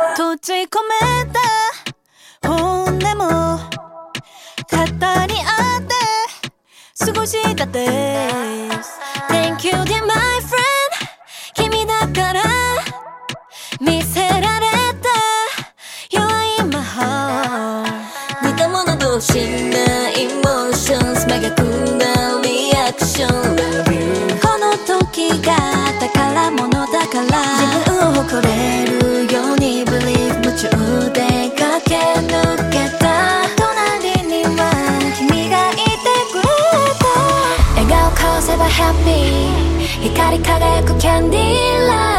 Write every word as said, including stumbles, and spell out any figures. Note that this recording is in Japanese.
閉じ込めた本音も語り合って過ごしたです。 Thank you dear my friend 君だから見せられた弱い魔法。似た者同士なエモーションス目がくんだリアクション Love you この時が宝物だから自分を誇れるように Believe 夢中で駆け抜けた隣には君がいてくれた笑顔交わせば Happy 光り輝くキャンディーライト